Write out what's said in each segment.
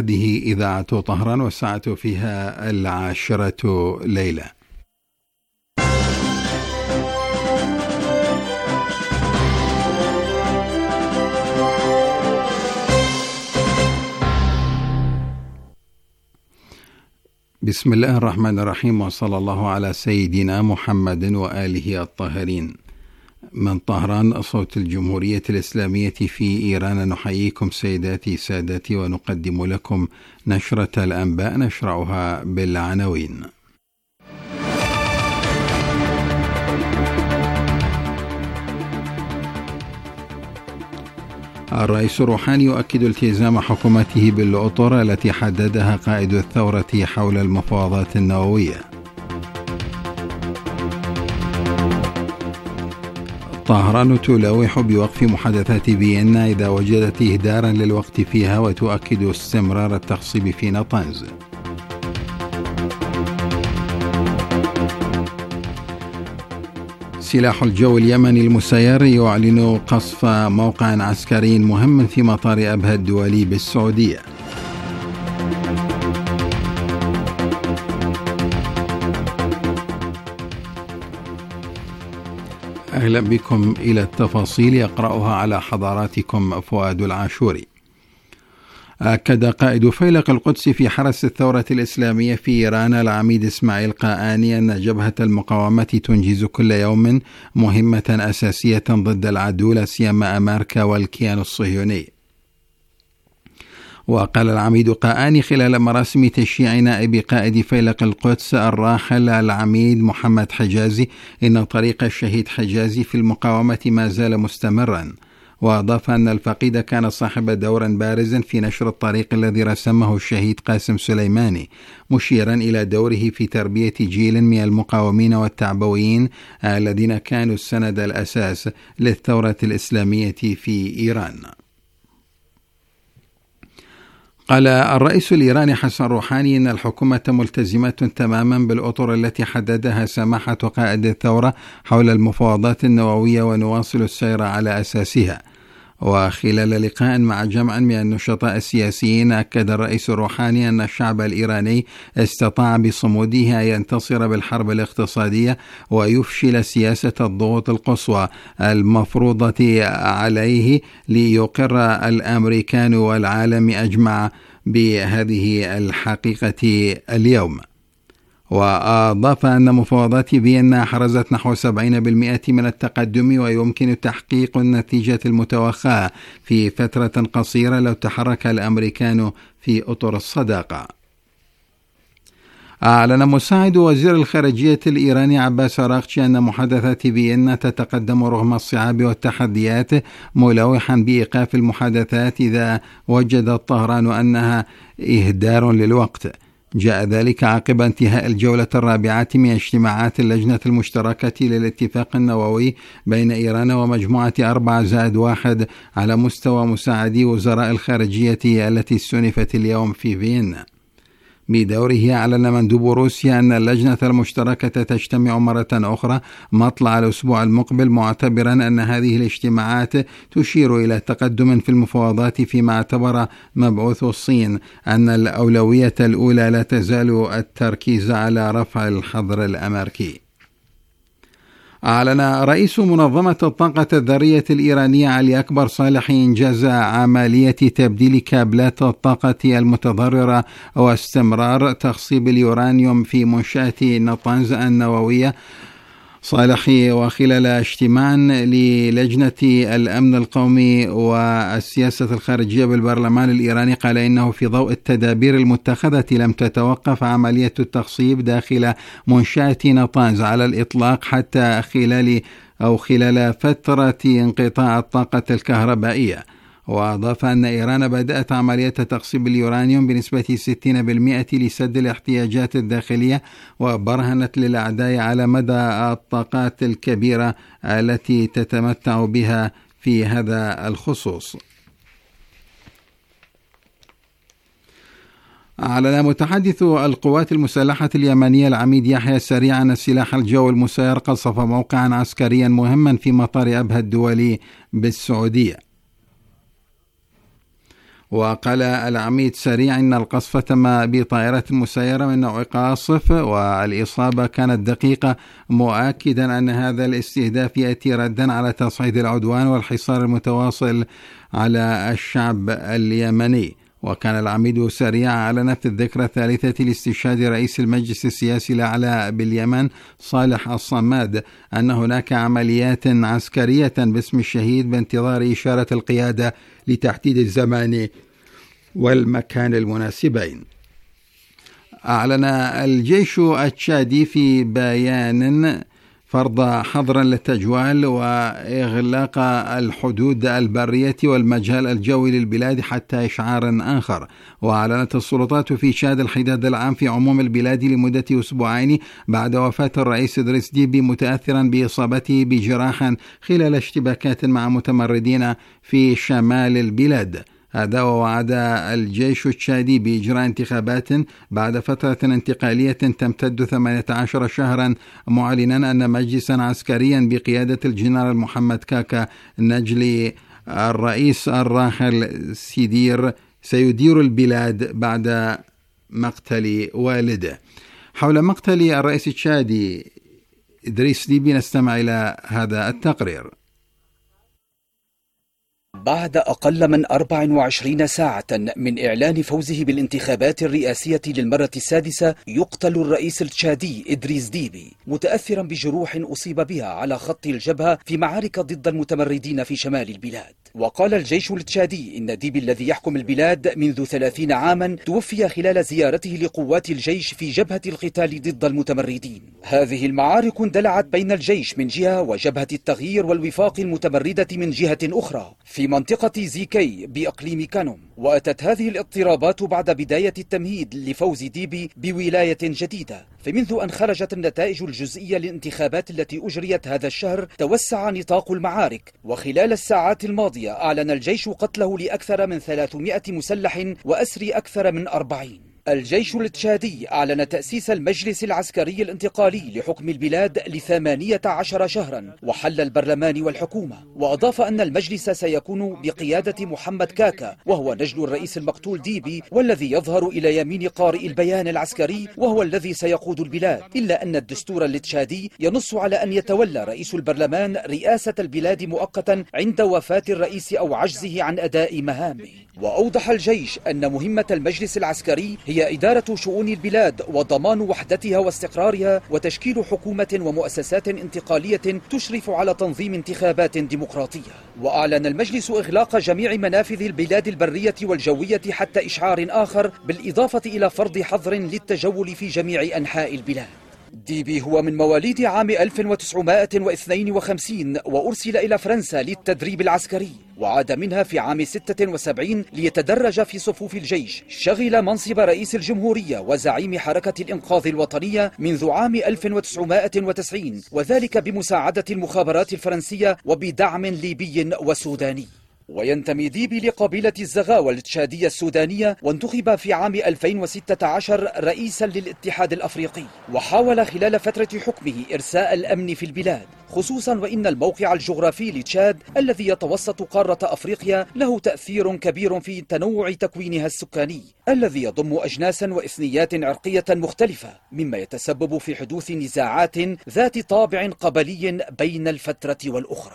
هذه إذاعة طهران والساعة فيها 10 ليلة. بسم الله الرحمن الرحيم، وصلى الله على سيدنا محمد وآله الطاهرين. من طهران صوت الجمهورية الإسلامية في إيران، نحييكم سيداتي سادتي ونقدم لكم نشرة الأنباء نشرعها بالعناوين. الرئيس روحاني يؤكد التزام حكومته بالأطر التي حددها قائد الثورة حول المفاوضات النووية. طهران تلوح بوقف محادثات فيينا إذا وجدت إهدارا للوقت فيها، وتؤكد استمرار التخصيب في نطنز. سلاح الجو اليمني المسير يعلن قصف موقع عسكري مهم في مطار أبها الدولي بالسعودية. أهلا بكم إلى التفاصيل، يقرأها على حضراتكم فؤاد العاشوري. أكد قائد فيلق القدس في حرس الثورة الإسلامية في إيران العميد إسماعيل قاآني أن جبهة المقاومة تنجز كل يوم مهمة أساسية ضد العدو، لا سيما أمريكا والكيان الصهيوني. وقال العميد قاآني خلال مراسم تشييع نائب قائد فيلق القدس الراحل العميد محمد حجازي إن طريق الشهيد حجازي في المقاومة ما زال مستمرا. وأضاف أن الفقيد كان صاحب دور بارز في نشر الطريق الذي رسمه الشهيد قاسم سليماني، مشيرا إلى دوره في تربية جيل من المقاومين والتعبويين الذين كانوا السند الأساس للثورة الإسلامية في إيران. قال الرئيس الإيراني حسن روحاني إن الحكومة ملتزمة تماما بالأطر التي حددها سماحة قائد الثورة حول المفاوضات النووية، ونواصل السير على أساسها. وخلال لقاء مع جمع من النشطاء السياسيين، أكد الرئيس الروحاني أن الشعب الإيراني استطاع بصموده أن ينتصر بالحرب الاقتصادية ويفشل سياسة الضغوط القصوى المفروضة عليه ليقر الأمريكان والعالم أجمع بهذه الحقيقة اليوم. وأضاف أن مفاوضات فيينا حرزت نحو 70% من التقدم، ويمكن تحقيق النتيجة المتوقعة في فترة قصيرة لو تحرك الأمريكان في أطر الصداقة. أعلن مساعد وزير الخارجية الإيراني عباس أراغچي أن محادثات فيينا تتقدم رغم الصعاب والتحديات، ملوحا بإيقاف المحادثات إذا وجدت طهران أنها إهدار للوقت. جاء ذلك عقب انتهاء الجولة الرابعة من اجتماعات اللجنة المشتركة للاتفاق النووي بين إيران ومجموعة 4+1 على مستوى مساعدي وزراء الخارجية التي استأنفت اليوم في فيينا. بدوره أعلن مندوب روسيا أن اللجنة المشتركة تجتمع مرة أخرى مطلع الأسبوع المقبل، معتبرا أن هذه الاجتماعات تشير إلى تقدم في المفاوضات، فيما اعتبر مبعوث الصين أن الأولوية الأولى لا تزال التركيز على رفع الحظر الأمريكي. أعلن رئيس منظمة الطاقة الذرية الإيرانية علي أكبر صالحي إنجاز عملية تبديل كابلات الطاقة المتضررة واستمرار تخصيب اليورانيوم في منشأة نطنز النووية. صالحي وخلال اجتماع للجنة الأمن القومي والسياسة الخارجية بالبرلمان الإيراني قال إنه في ضوء التدابير المتخذة لم تتوقف عملية التخصيب داخل منشأة نطنز على الإطلاق حتى خلال فترة انقطاع الطاقة الكهربائية. وأضاف أن إيران بدأت عملية تخصيب اليورانيوم بنسبة 60% لسد الاحتياجات الداخلية، وبرهنت للأعداء على مدى الطاقات الكبيرة التي تتمتع بها في هذا الخصوص. أعلن متحدث القوات المسلحة اليمنية العميد يحيى السريع أن سلاح الجو المسير قصف موقعا عسكريا مهما في مطار أبها الدولي بالسعودية. وقال العميد سريع إن القصف تم بطائرة مسيرة من نوع قاصف والإصابة كانت دقيقة، مؤكدا أن هذا الاستهداف يأتي ردا على تصعيد العدوان والحصار المتواصل على الشعب اليمني. وكان العميد سريع أعلن في الذكرى الثالثة لاستشهاد رئيس المجلس السياسي الأعلى باليمن صالح الصماد أن هناك عمليات عسكرية باسم الشهيد بانتظار إشارة القيادة لتحديد الزمان والمكان المناسبين. أعلن الجيش التشادي في بيان فرض حظر للتجوال وإغلاق الحدود البرية والمجال الجوي للبلاد حتى إشعار آخر. وأعلنت السلطات في تشاد الحداد العام في عموم البلاد لمدة أسبوعين بعد وفاة الرئيس إدريس ديبي متأثرا بإصابته بجراح خلال اشتباكات مع متمردين في شمال البلاد. هذا ووعد الجيش التشادي بإجراء انتخابات بعد فترة انتقالية تمتد 18 شهرا، معلنا أن مجلسا عسكريا بقيادة الجنرال محمد كاكا نجلي الرئيس الراحل سيدير البلاد بعد مقتل والده. حول مقتل الرئيس التشادي إدريس ديبي نستمع إلى هذا التقرير. بعد أقل من 24 ساعة من إعلان فوزه بالانتخابات الرئاسية للمرة السادسة، يقتل الرئيس التشادي إدريس ديبي متأثرا بجروح أصيب بها على خط الجبهة في معارك ضد المتمردين في شمال البلاد. وقال الجيش التشادي إن ديبي الذي يحكم البلاد منذ 30 عاما توفي خلال زيارته لقوات الجيش في جبهة القتال ضد المتمردين. هذه المعارك اندلعت بين الجيش من جهة وجبهة التغيير والوفاق المتمردة من جهة أخرى في منطقة زيكي بإقليم كانوم. وأتت هذه الاضطرابات بعد بداية التمهيد لفوز ديبي بولاية جديدة. فمنذ أن خرجت النتائج الجزئية للانتخابات التي أجريت هذا الشهر توسع نطاق المعارك، وخلال الساعات الماضية أعلن الجيش قتله لأكثر من 300 مسلح وأسر أكثر من 40. الجيش التشادي أعلن تأسيس المجلس العسكري الانتقالي لحكم البلاد ل18 شهرا وحل البرلمان والحكومة. وأضاف أن المجلس سيكون بقيادة محمد كاكا، وهو نجل الرئيس المقتول ديبي والذي يظهر إلى يمين قارئ البيان العسكري، وهو الذي سيقود البلاد. إلا أن الدستور التشادي ينص على أن يتولى رئيس البرلمان رئاسة البلاد مؤقتا عند وفاة الرئيس أو عجزه عن أداء مهامه. وأوضح الجيش أن مهمة المجلس العسكري هي إدارة شؤون البلاد وضمان وحدتها واستقرارها وتشكيل حكومة ومؤسسات انتقالية تشرف على تنظيم انتخابات ديمقراطية. وأعلن المجلس إغلاق جميع منافذ البلاد البرية والجوية حتى إشعار آخر، بالإضافة إلى فرض حظر للتجول في جميع أنحاء البلاد. ديبي هو من مواليد عام 1952 وأرسل إلى فرنسا للتدريب العسكري، وعاد منها في عام 76 ليتدرج في صفوف الجيش. شغل منصب رئيس الجمهورية وزعيم حركة الإنقاذ الوطنية منذ عام 1990، وذلك بمساعدة المخابرات الفرنسية وبدعم ليبي وسوداني. وينتمي ديبي لقبيلة الزغاوة التشادية السودانية، وانتخب في عام 2016 رئيسا للاتحاد الأفريقي. وحاول خلال فترة حكمه إرساء الأمن في البلاد، خصوصا وإن الموقع الجغرافي لتشاد الذي يتوسط قارة أفريقيا له تأثير كبير في تنوع تكوينها السكاني الذي يضم أجناسا وإثنيات عرقية مختلفة، مما يتسبب في حدوث نزاعات ذات طابع قبلي بين الفترة والأخرى.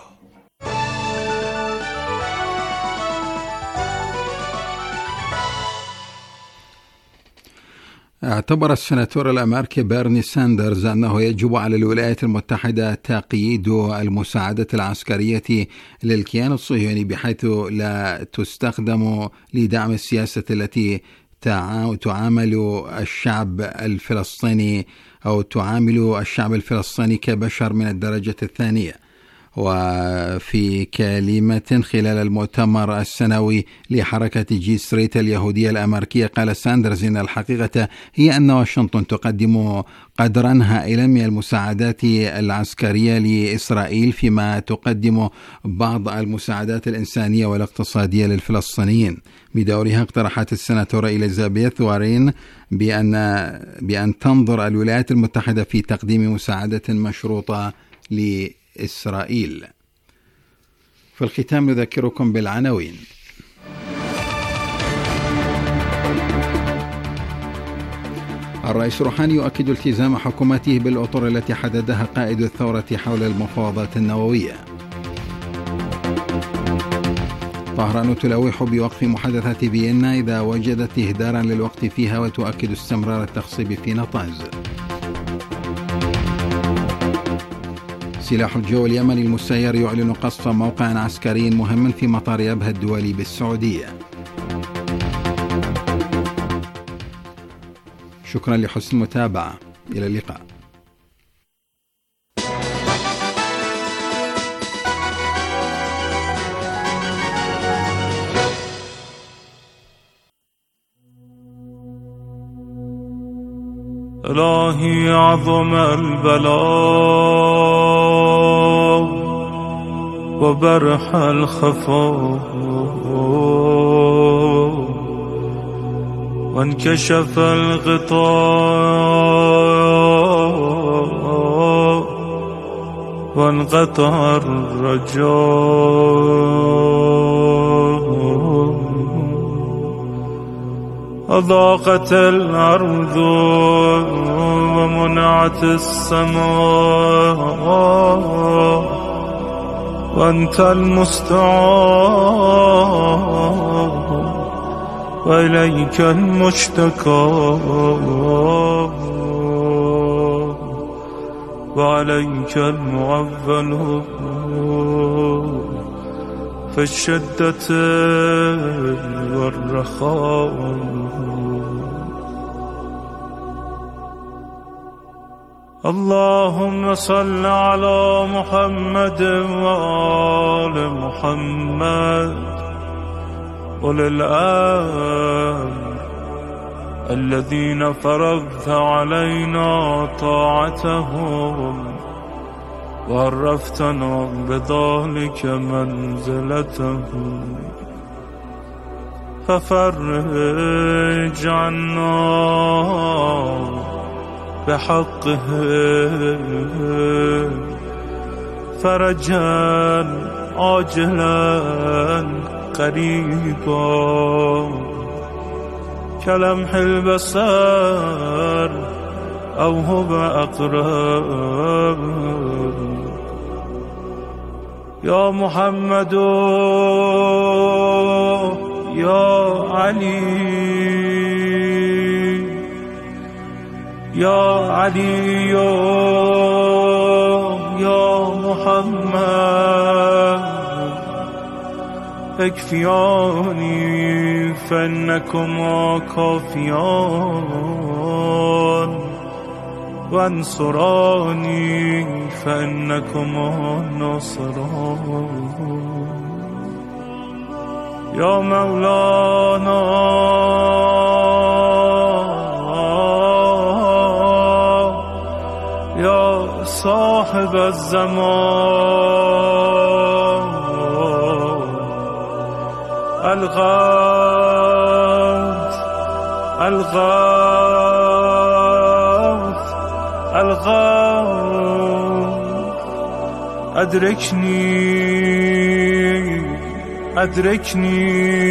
اعتبر السناتور الأمريكي بيرني ساندرز أنه يجب على الولايات المتحدة تقييد المساعدة العسكرية للكيان الصهيوني بحيث لا تستخدم لدعم السياسة التي تعامل الشعب الفلسطيني أو تعامل الشعب الفلسطيني كبشر من الدرجة الثانية. وفي كلمة خلال المؤتمر السنوي لحركة جي ستريت اليهودية الأمريكية، قال ساندرز إن الحقيقة هي أن واشنطن تقدم قدرا هائلا من المساعدات العسكرية لإسرائيل، فيما تقدم بعض المساعدات الإنسانية والاقتصادية للفلسطينيين. بدورها اقترحت السناتورة إليزابيث وارين بأن تنظر الولايات المتحدة في تقديم مساعدة مشروطة لإسرائيل. في الختام نذكركم بالعناوين. الرئيس روحاني يؤكد التزام حكومته بالأطر التي حددها قائد الثورة حول المفاوضات النووية. طهران تلوح بوقف محادثات فيينا إذا وجدت إهدارا للوقت فيها وتؤكد استمرار التخصيب في نطاز. سلاح الجو اليمني المسير يعلن قصف موقع عسكري مهم في مطار يبها الدولي بالسعودية. شكرا لحسن المتابعة، إلى اللقاء. إلهي عظم البلاء وبرح الخفاء وانكشف الغطاء وانقطع الرجاء أضاقت الأرض ومنعت السماء وأنت المستعان وإليك المشتكى وعليك المعول في الشدة والرخاء. اللهم صل على محمد وآل محمد أولي الأمر الذين فرضت علينا طاعتهم وعرفتنا بذلك منزلتهم، ففرج عنا بحقهم فرجا عاجلا قريبا كلمح البصر أو هو أقرب. يا محمد يا علي يا علي يا محمد اكفياني فإنكما كافيان وانصراني فإنكما ناصران. يا مولانا يا صاحب الزمان الغوث الغوث الغوث أدركني أدركني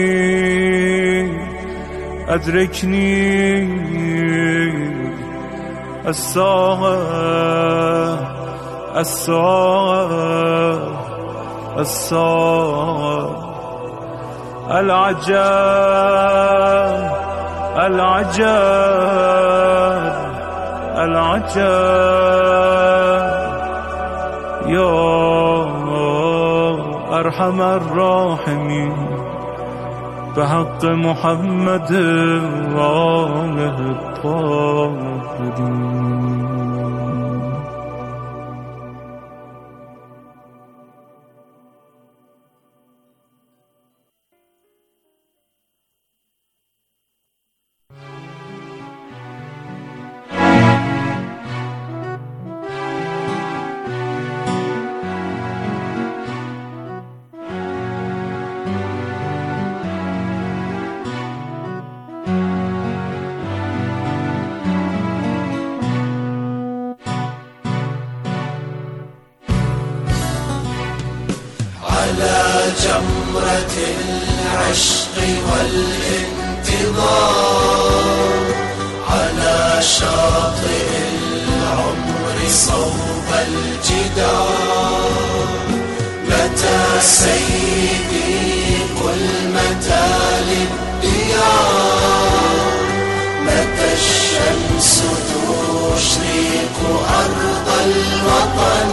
أدركني الساعة الساعة الساعة العجاب العجاب العجاب. يا أرحم الراحمين بحق محمد وآله الطاهرين. على جمرة العشق والانتظار، على شاطئ العمر صوب الجدار، متى سيدي قل متى للديار، متى الشمس تشرق أرض الوطن،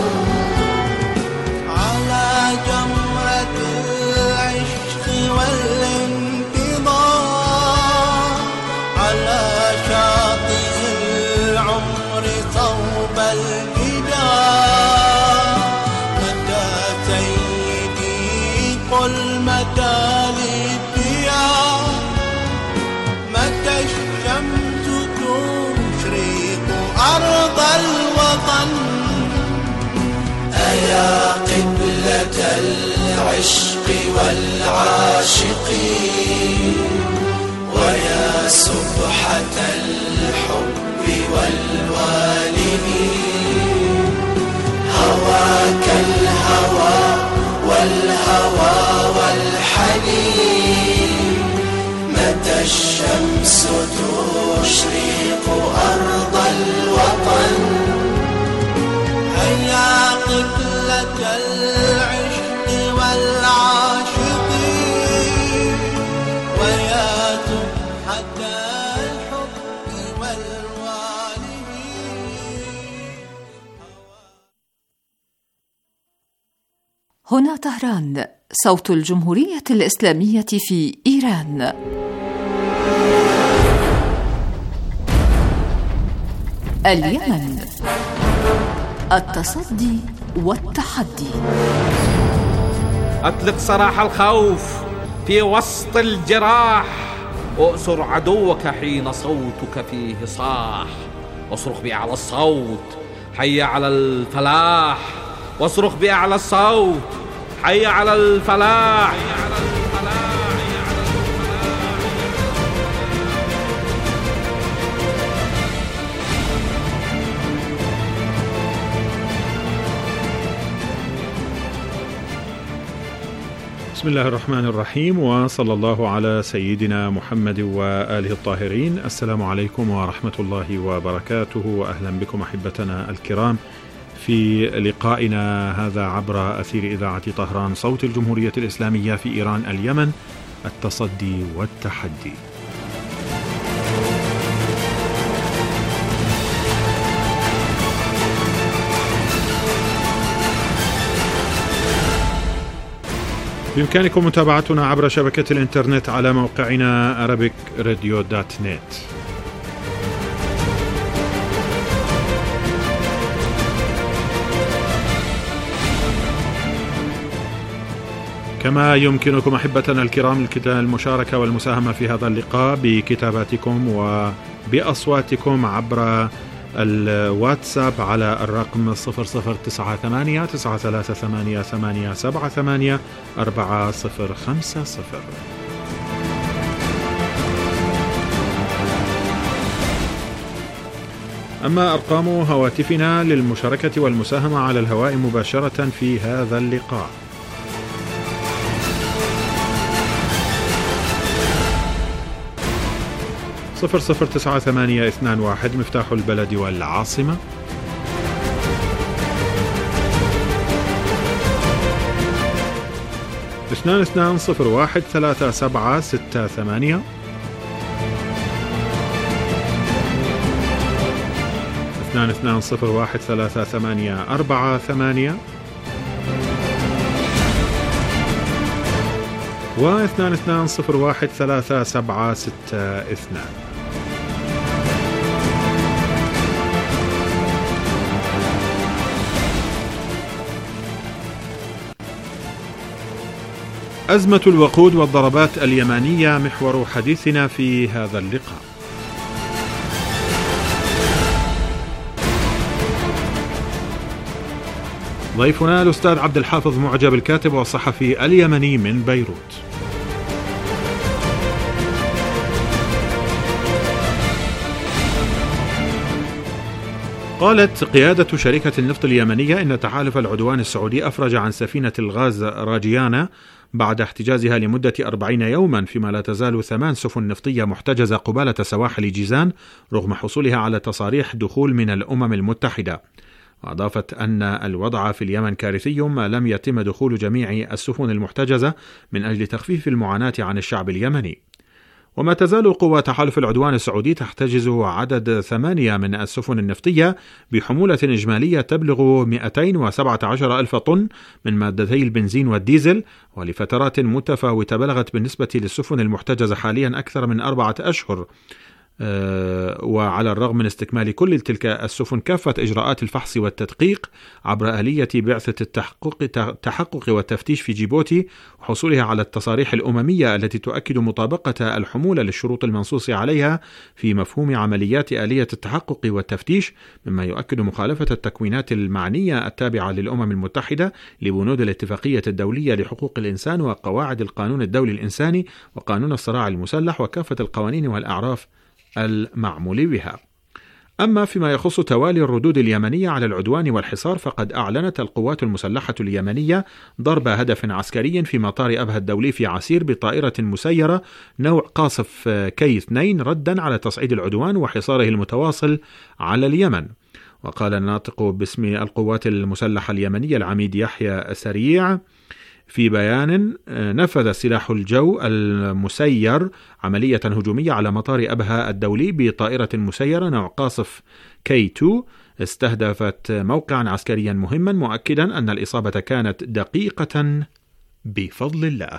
على جمرة العشق والانتظار، على شاطئ العمر صوب الجدار، متى سيدي قل متى للديار، متى الشمس تشرق أرض الوطن. أيا قبلة العشق والعاشقين، ويا سبحة الحب والوالدين، هواك الهوى والهوى والحنين، متى الشمس تشرق أرض الوطن. هيا قبلة العشق والعاشقين، ويا سبحة الحب والوالدين. هنا طهران، صوت الجمهورية الإسلامية في إيران. اليمن، التصدي والتحدي. أطلق سراح الخوف في وسط الجراح، وأسر عدوك حين صوتك فيه صاح، واصرخ بأعلى الصوت حي على الفلاح، واصرخ بأعلى الصوت حي على الفلاح. بسم الله الرحمن الرحيم، وصلى الله على سيدنا محمد وآله الطاهرين. السلام عليكم ورحمة الله وبركاته، وأهلا بكم أحبتنا الكرام في لقائنا هذا عبر أثير إذاعة طهران صوت الجمهورية الإسلامية في إيران اليمن، التصدي والتحدي. بإمكانكم متابعتنا عبر شبكة الإنترنت على موقعنا arabicradio.net. كما يمكنكم أحبتنا الكرام المشاركة والمساهمة في هذا اللقاء بكتاباتكم وبأصواتكم عبر الواتساب على الرقم 0098-938-878-4050. أما أرقام هواتفنا للمشاركة والمساهمة على الهواء مباشرة في هذا اللقاء: 009821 مفتاح البلد والعاصمة، 22013768، 22013848، و 22013762. أزمة الوقود والضربات اليمانية محور حديثنا في هذا اللقاء. ضيفنا الأستاذ عبد الحافظ معجب، الكاتب والصحفي اليمني من بيروت. قالت قيادة شركة النفط اليمنية إن تحالف العدوان السعودي أفرج عن سفينة الغاز راجيانا بعد احتجازها لمدة 40 يوما، فيما لا تزال 8 سفن نفطية محتجزة قبالة سواحل جيزان رغم حصولها على تصاريح دخول من الأمم المتحدة. وأضافت أن الوضع في اليمن كارثي، ما لم يتم دخول جميع السفن المحتجزة من أجل تخفيف المعاناة عن الشعب اليمني. وما تزال قوى تحالف العدوان السعودي تحتجز عدد 8 من السفن النفطية بحمولة إجمالية تبلغ 217 ألف طن من مادتي البنزين والديزل، ولفترات متفاوتة بلغت بالنسبة للسفن المحتجزة حاليا أكثر من 4 أشهر. وعلى الرغم من استكمال كل تلك السفن كافة إجراءات الفحص والتدقيق عبر آلية بعثة التحقق والتفتيش في جيبوتي، وحصولها على التصاريح الأممية التي تؤكد مطابقة الحمولة للشروط المنصوص عليها في مفهوم عمليات آلية التحقق والتفتيش، مما يؤكد مخالفة التكوينات المعنية التابعة للأمم المتحدة لبنود الاتفاقية الدولية لحقوق الإنسان وقواعد القانون الدولي الإنساني وقانون الصراع المسلح وكافة القوانين والأعراف المعمول بها. أما فيما يخص توالي الردود اليمنية على العدوان والحصار، فقد أعلنت القوات المسلحة اليمنية ضرب هدف عسكري في مطار أبها الدولي في عسير بطائرة مسيرة نوع قاصف كي 2 ردا على تصعيد العدوان وحصاره المتواصل على اليمن. وقال الناطق باسم القوات المسلحة اليمنية العميد يحيى سريع في بيان: نفذ سلاح الجو المسير عملية هجومية على مطار أبها الدولي بطائرة مسيرة نوع قاصف كي 2 استهدفت موقعا عسكريا مهما، مؤكدا أن الإصابة كانت دقيقة بفضل الله.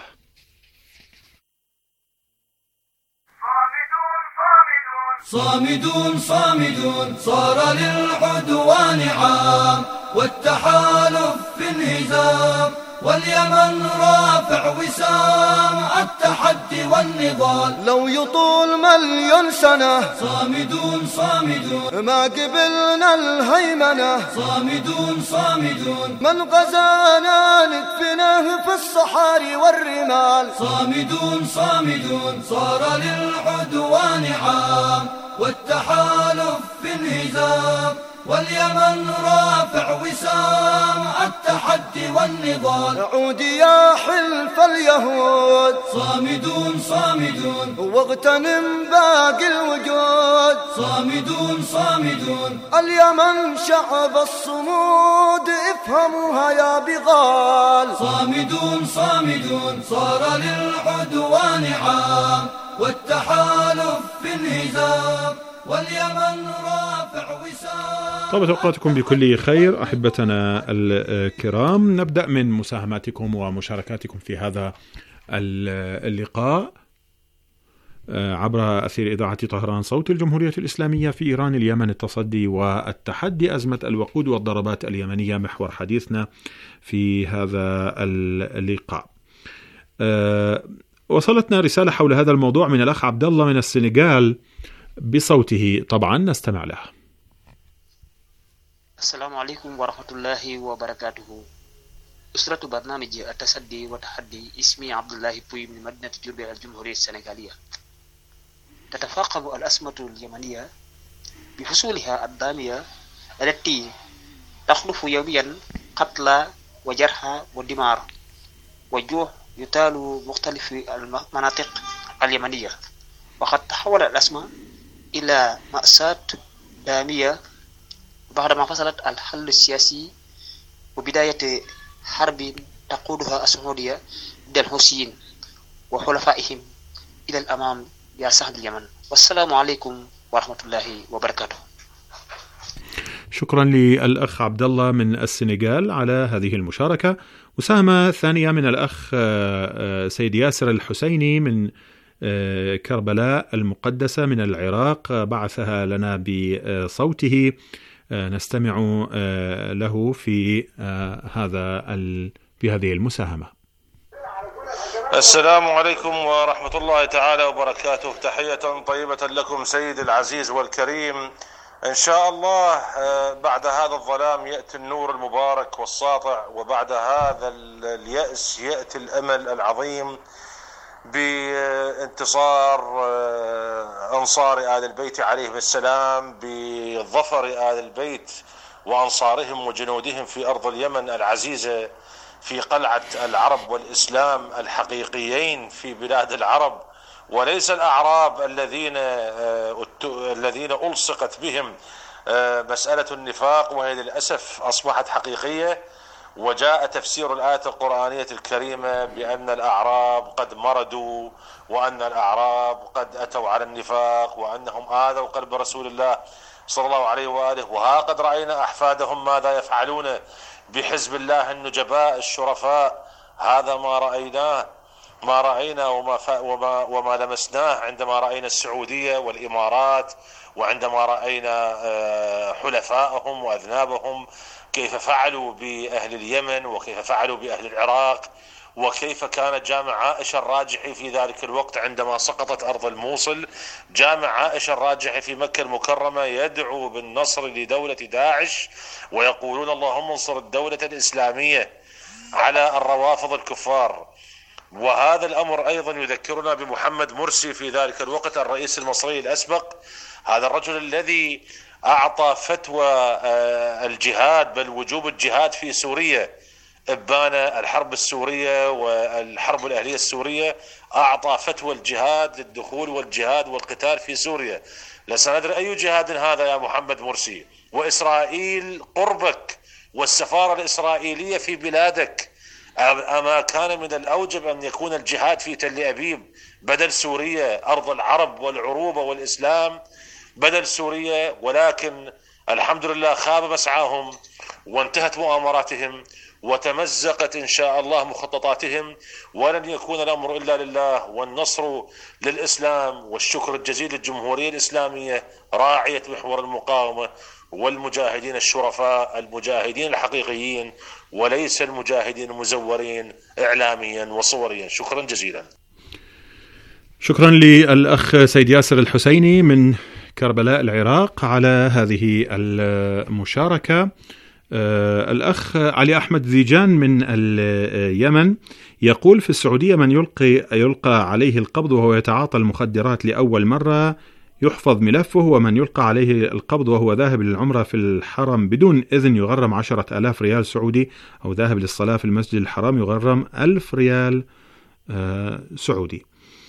صامدون صامدون صار للعدوان عام، والتحالف في انهزام، واليمن رافع وسام التحدي والنضال. لو يطول 1,000,000 سنة صامدون صامدون، ما قبلنا الهيمنة صامدون صامدون، من غزانا ندفنه في الصحاري والرمال. صامدون صامدون صار للعدوان عام، والتحالف في انهزام، واليمن رافع وسام التحدي والنضال. عود يا حلف اليهود صامدون صامدون، واغتنم باقي الوجود. صامدون صامدون اليمن شعب الصمود، افهموها يا بغال. صامدون صامدون صار للعدوان عام، والتحالف في انهزام، واليمن رافع وسام. طابت أوقاتكم بكل خير أحبتنا الكرام. نبدأ من مساهماتكم ومشاركاتكم في هذا اللقاء عبر أثير إذاعة طهران صوت الجمهورية الإسلامية في إيران. اليمن، التصدي والتحدي، أزمة الوقود والضربات اليمنية محور حديثنا في هذا اللقاء. وصلتنا رسالة حول هذا الموضوع من الأخ عبد الله من السنغال بصوته، طبعا نستمع له. السلام عليكم ورحمة الله وبركاته. أسرة برنامج التصدي والتحدي، اسمي عبد الله بوي من مدينة جربة الجمهورية السنغالية. تتفاقم الأزمة اليمنية بفصولها الدامية التي تخلف يوميا قتلى وجرحى ودمار وجوع يتال مختلف المناطق اليمنية، وقد تحول الأزمة إلى مأساة دامية بعدما فصلت الحل السياسي وبداية حرب تقودها السعودية ضد الحوثيين وحلفائهم إلى الأمام يا صاحب اليمن. والسلام عليكم ورحمة الله وبركاته. شكرا للأخ عبد الله من السنغال على هذه المشاركة. مساهمة ثانية من الأخ سيد ياسر الحسيني من كربلاء المقدسة من العراق، بعثها لنا بصوته، نستمع له في هذه المساهمة. السلام عليكم ورحمة الله تعالى وبركاته. تحية طيبة لكم سيد العزيز والكريم. إن شاء الله بعد هذا الظلام يأتي النور المبارك والساطع، وبعد هذا اليأس يأتي الأمل العظيم. بانتصار أنصار آل البيت عليهم السلام، بظفر آل البيت وأنصارهم وجنودهم في أرض اليمن العزيزة، في قلعة العرب والإسلام الحقيقيين في بلاد العرب، وليس الأعراب الذين ألصقت بهم مسألة النفاق، وهي للأسف أصبحت حقيقية. وجاء تفسير الآية القرآنية الكريمة بأن الأعراب قد مردوا، وأن الأعراب قد أتوا على النفاق، وأنهم آذوا قلب رسول الله صلى الله عليه وآله. وها قد رأينا أحفادهم ماذا يفعلون بحزب الله النجباء الشرفاء. هذا ما رأينا وما لمسناه عندما رأينا السعودية والإمارات، وعندما رأينا حلفائهم وأذنابهم كيف فعلوا بأهل اليمن، وكيف فعلوا بأهل العراق، وكيف كان جامع عائشة الراجحي في ذلك الوقت عندما سقطت أرض الموصل. جامع عائشة الراجحي في مكة المكرمة يدعو بالنصر لدولة داعش، ويقولون اللهم انصر الدولة الإسلامية على الروافض الكفار. وهذا الأمر أيضا يذكرنا بمحمد مرسي في ذلك الوقت الرئيس المصري الأسبق، هذا الرجل الذي أعطى فتوى الجهاد، بل وجوب الجهاد في سوريا، إبان الحرب السورية والحرب الأهلية السورية، أعطى فتوى الجهاد للدخول والجهاد والقتال في سوريا. لسا ندري أي جهاد هذا يا محمد مرسي. وإسرائيل قربك والسفارة الإسرائيلية في بلادك، أما كان من الأوجب أن يكون الجهاد في تل أبيب بدل سوريا، أرض العرب والعروبة والإسلام بدل سوريا؟ ولكن الحمد لله خاب مسعاهم وانتهت مؤامراتهم وتمزقت إن شاء الله مخططاتهم، ولن يكون الأمر إلا لله، والنصر للإسلام. والشكر الجزيل للجمهورية الإسلامية راعية محور المقاومة والمجاهدين الشرفاء، المجاهدين الحقيقيين، وليس المجاهدين المزورين إعلاميا وصوريا. شكرا جزيلا. شكرا للأخ سيد ياسر الحسيني من كربلاء العراق على هذه المشاركة. الأخ علي أحمد زيجان من اليمن يقول: في السعودية من يلقى عليه القبض وهو يتعاطى المخدرات لأول مرة يحفظ ملفه، ومن يلقى عليه القبض وهو ذاهب للعمرة في الحرم بدون إذن يغرم 10,000 ريال سعودي، أو ذاهب للصلاة في المسجد الحرام يغرم 1000 ريال سعودي.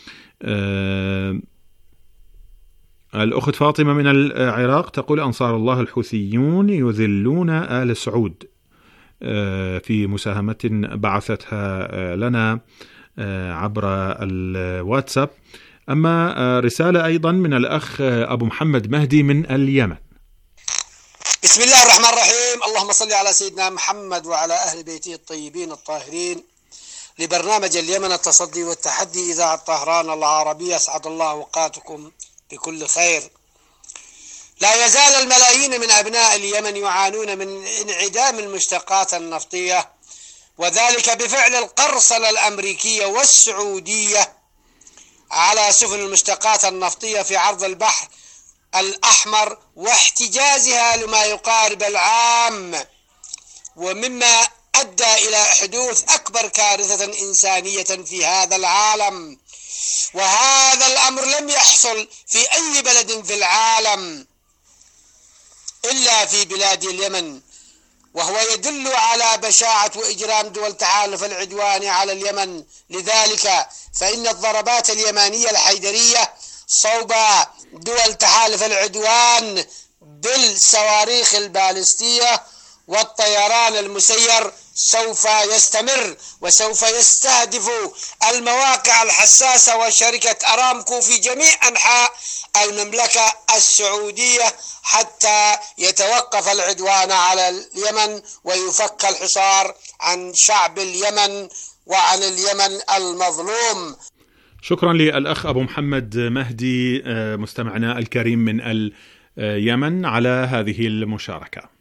الأخت فاطمة من العراق تقول: أنصار الله الحوثيون يذلون آل سعود، في مساهمة بعثتها لنا عبر الواتساب. أما رسالة أيضا من الأخ أبو محمد مهدي من اليمن. بسم الله الرحمن الرحيم، اللهم صل على سيدنا محمد وعلى أهل بيته الطيبين الطاهرين. لبرنامج اليمن التصدي والتحدي إذاعة طهران العربية، أسعد الله أوقاتكم بكل خير. لا يزال الملايين من أبناء اليمن يعانون من انعدام المشتقات النفطية، وذلك بفعل القرصنة الأمريكية والسعودية على سفن المشتقات النفطية في عرض البحر الأحمر، واحتجازها لما يقارب العام، ومما أدى إلى حدوث أكبر كارثة إنسانية في هذا العالم. وهذا الأمر لم يحصل في أي بلد في العالم إلا في بلاد اليمن، وهو يدل على بشاعة وإجرام دول تحالف العدوان على اليمن. لذلك فإن الضربات اليمانية الحيدرية صوب دول تحالف العدوان بالصواريخ البالستية والطيران المسير سوف يستمر، وسوف يستهدف المواقع الحساسة وشركة أرامكو في جميع أنحاء المملكة السعودية حتى يتوقف العدوان على اليمن ويفك الحصار عن شعب اليمن وعن اليمن المظلوم. شكرا للأخ أبو محمد مهدي مستمعنا الكريم من اليمن على هذه المشاركة.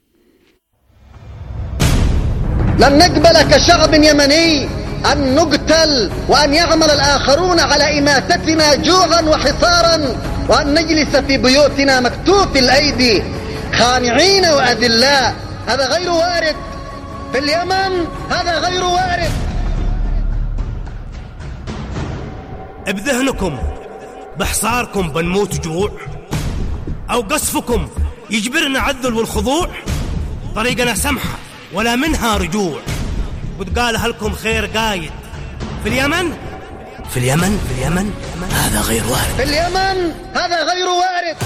لن نقبل كشعب يمني أن نقتل وأن يعمل الآخرون على إماتتنا جوعا وحصارا، وأن نجلس في بيوتنا مكتوف الأيدي خانعين وأذلاء. هذا غير وارد في اليمن، هذا غير وارد. بذهنكم بحصاركم بنموت جوع، أو قصفكم يجبرنا عذل والخضوع؟ طريقنا سمحة ولا منها رجوع، وتقال لكم خير قايد في اليمن. في اليمن هذا غير وارد. في اليمن هذا غير وارد.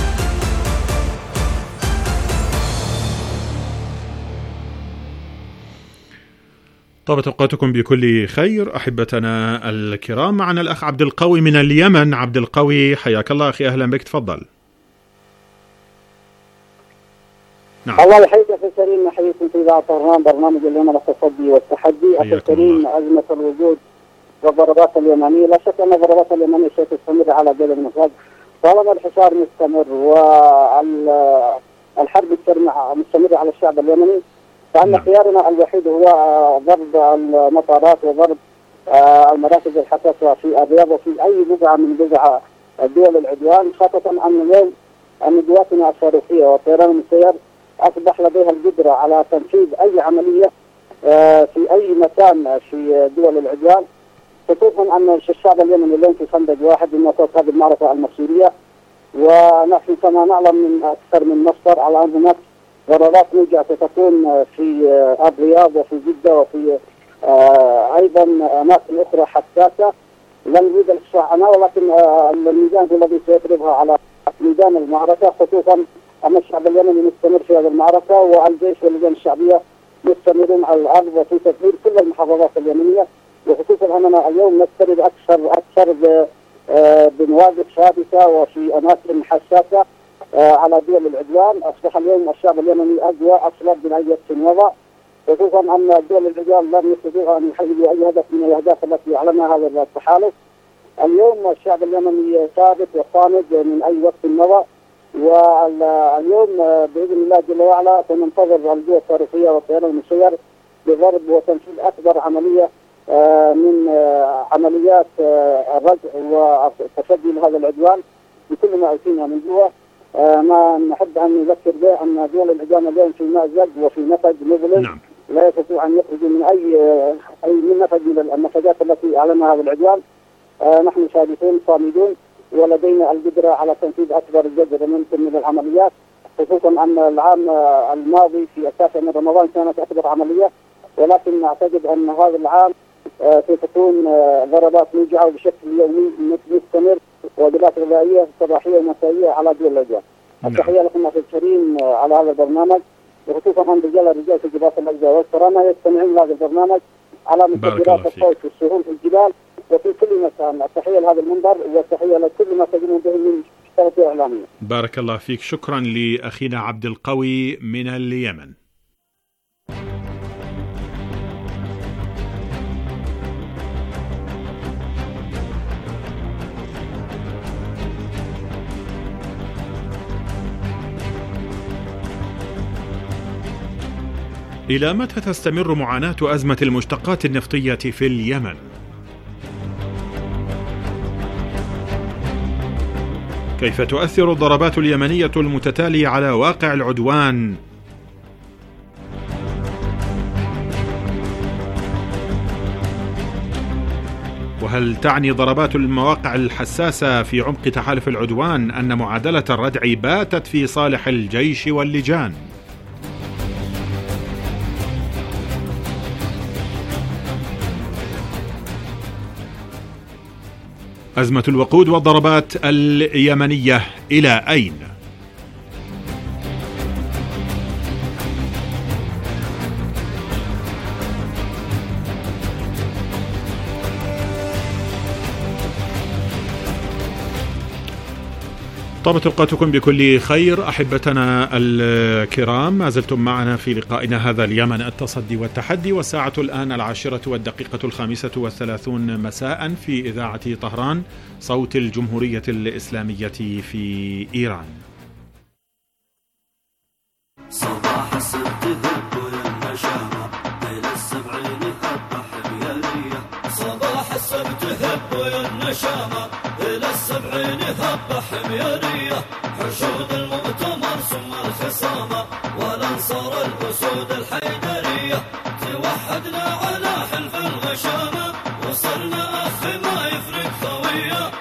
طابت أوقاتكم بكل خير أحبتنا الكرام. معنا الأخ عبد القوي من اليمن. عبد القوي حياك الله أخي، أهلا بك، تفضل. نعم. الله يحييك أخي الكريم، نحييكم في إذاعة طهران برنامج اليمن التصدي والتحدي. أخي الكريم، أزمة الوجود والضربات اليمنية، لا شك أن الضربات اليمنية ستستمر على جبل المفرد طالما الحصار مستمر والحرب مستمرة على الشعب اليمني، فأن خيارنا الوحيد هو ضرب المطارات وضرب المراكز الحساسة في الرياض وفي أي بقعة من بقع دول العدوان، خاصة أن اليوم أن قواتنا الصاروخية والطيران المسير أصبح لديها القدرة على تنفيذ أي عملية في أي مكان في دول العدوان، خصوصا أن الشعب اليمني اليوم في خندق واحد من وسط هذه المعركة المصيرية. ونحن كما نعلم من أكثر من مصدر على أن هناك ضربات موجعة ستكون في الرياض وفي جدة وفي أيضا أماكن أخرى حساسة لن نريد الإشراع عنها، ولكن الميدان هو الذي سيفرضها على ميدان المعركة، خصوصا أن الشعب اليمني مستمر في هذه المعركة والجيش واللجان الشعبية مستمرون على الأرض وفي تدمير كل المحافظات اليمنية، وخصوصا أننا اليوم نسترد أكثر بمواقف ثابتة وفي أماكن حساسة على دول العدوان. أصبح اليوم الشعب اليمني أقوى أصلب من أي وضع، خصوصا أن دول العدوان لم يستطيعوا أن يحققوا أي هدف من الأهداف التي أعلنها هذا التحالف. اليوم الشعب اليمني ثابت وصامد من أي وقت مضى، واليوم بإذن الله جل وعلا سننتظر القوى الصاروخية والطيران المسير بضرب وتنفيذ أكبر عملية من عمليات الرجع والتصدي لهذا العدوان بكل ما أوتينا من قوة. ما نحب أن نذكر به أن دول العدوان اليوم في مأزق وفي نفج مظلم. نعم. لا يستطيع أن يخرجوا من أي من نفج من النفجات التي أعلنها هذا العدوان. نحن ثابتون صامدون ولدينا القدرة على تنفيذ أكبر قدر ممكن من العمليات، خصوصا أن العام الماضي في التاسع من رمضان كانت أكبر عملية، ولكن أعتقد أن هذا العام ستكون ضربات موجعة بشكل يومي مستمر وجبات غذائية صباحية ومسائية على دول العدوان. التحية لكم أخي الكريم على هذا البرنامج، وخصوصا أن رجال في جبات الأجزاء والكرامة يستمعون لهذا البرنامج على متجرات الصوت في السهول في الجبال وفي كل مكان. التحية لهذا المنبر والتحية لكل ما تقومون به من شبكة إعلامية. بارك الله فيك، شكرا لأخينا عبد القوي من اليمن. إلى متى تستمر معاناة أزمة المشتقات النفطية في اليمن؟ كيف تؤثر الضربات اليمنية المتتالية على واقع العدوان؟ وهل تعني ضربات المواقع الحساسة في عمق تحالف العدوان أن معادلة الردع باتت في صالح الجيش واللجان؟ أزمة الوقود والضربات اليمنية إلى أين؟ طابت أوقاتكم بكل خير أحبتنا الكرام، ما زلتم معنا في لقائنا هذا اليمن التصدي والتحدي، والساعة الآن 10:35 مساء في إذاعة طهران صوت الجمهورية الإسلامية في إيران. صباح السبت ذب النشامة إلى السبعين هبة حميانية، صباح السبت ذب النشامة إلى السبعين هبة حميانية، حشود المؤتمر ثم الخصامة والأنصار الأسود الحيدرية، توحدنا على حلف الغشامة وصرنا أخ ما يفرق خوية،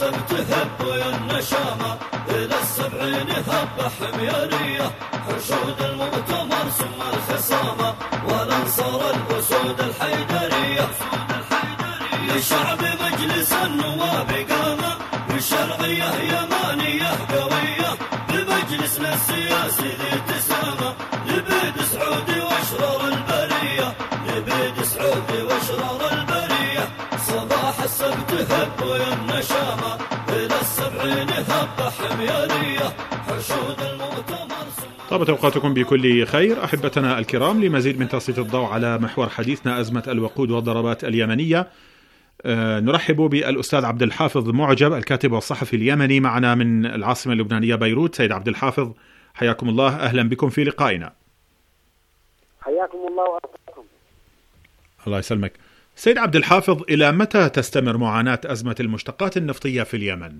حسب تهب ويا النشامة إلى السبعين هبة حميرية حشود المؤتمر ثم الخصامة والأنصار الأسود الحيدرية لشعب مجلس النواب قامة بشرعية يمانية قوية بمجلسنا السياسي ذي تسامة لبيد سعودي واشرار البرية لبيد سعودي واشرار البرية صباح السبت هب ويا النشامة إلى السبعين هبة حميرية حشود المؤتمر. طابت أوقاتكم بكل خير أحبتنا الكرام. لمزيد من تسليط الضوء على محور حديثنا أزمة الوقود والضربات اليمنية نرحب بالأستاذ عبد الحافظ معجب الكاتب والصحفي اليمني معنا من العاصمة اللبنانية بيروت. سيد عبد الحافظ حياكم الله، أهلا بكم في لقائنا. حياكم الله وأرحبكم. الله يسلمك. سيد عبد الحافظ، إلى متى تستمر معاناة أزمة المشتقات النفطية في اليمن؟